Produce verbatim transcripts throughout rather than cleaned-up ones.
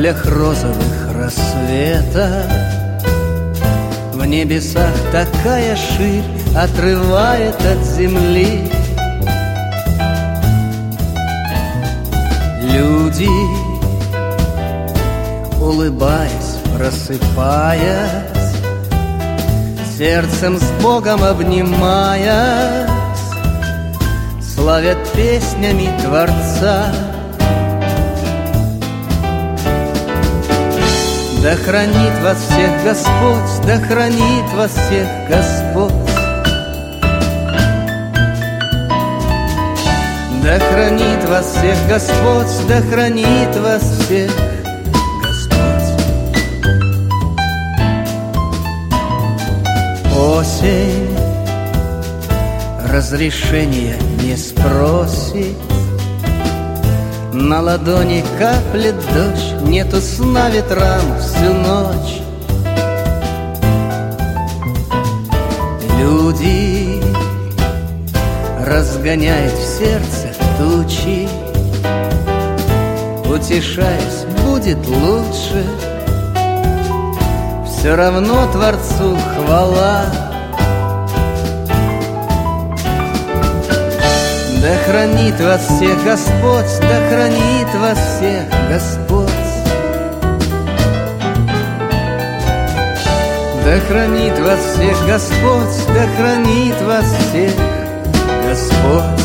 каплях розовых рассвета. В небесах такая ширь отрывает от земли. Люди, улыбаясь, просыпаясь, сердцем с Богом обнимаясь, славят песнями Творца. Да хранит вас всех Господь, да хранит вас всех Господь. Да хранит вас всех Господь, да хранит вас всех Господь. Осень разрешения не спросит, на ладони каплет дождь, нету сна ветрам всю ночь. Люди разгоняют в сердце тучи, утешаясь, будет лучше. Все равно Творцу хвала. Да хранит вас всех Господь, да хранит вас всех Господь. Да хранит вас всех Господь, да хранит вас всех Господь.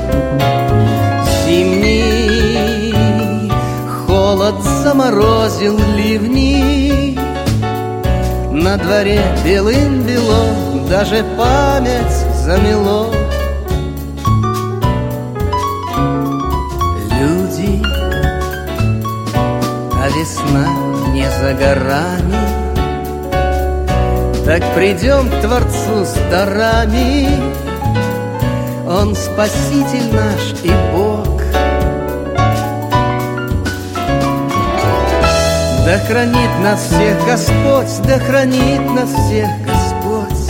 Зимний холод заморозил ливни, на дворе белым-бело, даже память замело. Люди, а весна не за горами, так придем к Творцу с дарами. Он Спаситель наш и Бог. Да хранит нас всех Господь, да хранит нас всех Господь.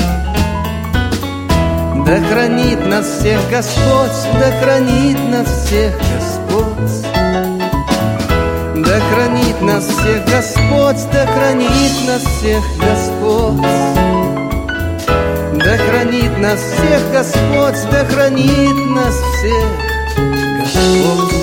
Да хранит нас всех Господь, да хранит нас всех Господь. Да хранит нас всех Господь, да хранит нас всех Господь. Да хранит нас всех Господь, да хранит нас всех Господь.